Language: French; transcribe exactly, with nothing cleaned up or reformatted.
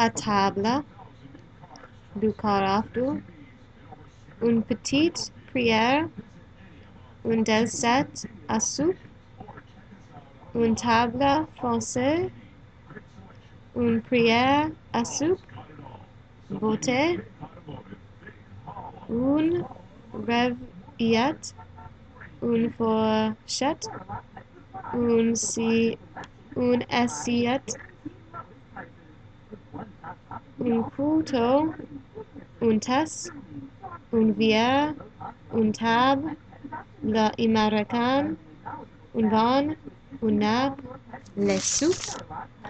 à table, du carafto, une petite prière, une dessert à soupe, une table française, une prière à soupe, beauté, une serviette, une fourchette, une, si, une assiette, un couteau, une tasse, une verre, une table, le américain, une bonne, une nappe, les soupes,